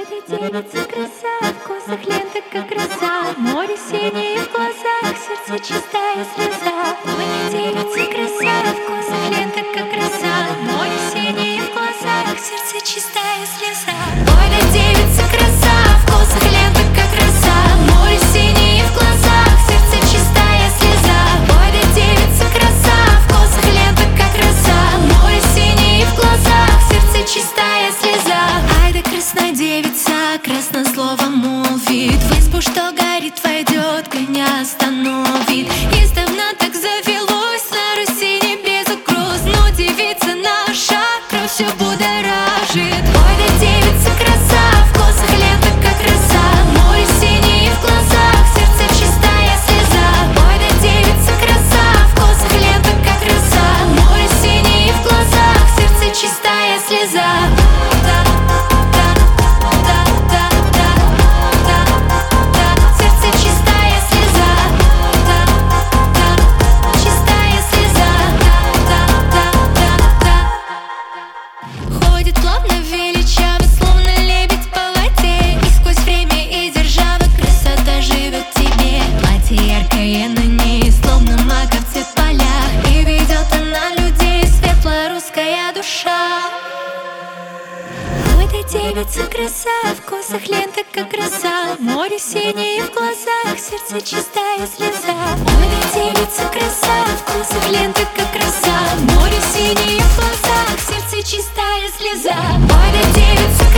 Ой, да девица краса, в косах лента, как роса, море синее в глазах, сердце чистая слеза. Ой, да девица краса, в косах лента, как роса, море синее в глазах, сердце чистая слеза. Ой, да девица краса, в косах лента, как роса, море синее в глазах, сердце чистая слеза. Ой, да девица краса, в косах лента, как роса, море синее в глазах, сердце чистая слеза. Ай да красная девица, красно слово молвит, в избу, что горит, войдет, коня остановит. Издавна так завелось на Руси не без угроз, но девица наша кровь все будоражит. Ой, да девица краса, в косах лента, как роса, море синее в глазах, сердце чистая слеза. Ой, да девица краса, в косах лента, как роса, море синее в глазах, сердце чистая слеза. Ходит плавно, величаво, словно лебедь по воде, и сквозь время и держава красота живет в тебе. Платье яркое на ней, словно маков цвет в полях, и ведет она людей, светлая русская душа. Ой, да девица краса, в косах лента, как роса, море синее в глазах, сердце чистая слеза. Ой, да девица краса, в косах лента, как роса, море синее в глазах, сердце чистая слеза. Ой, да девица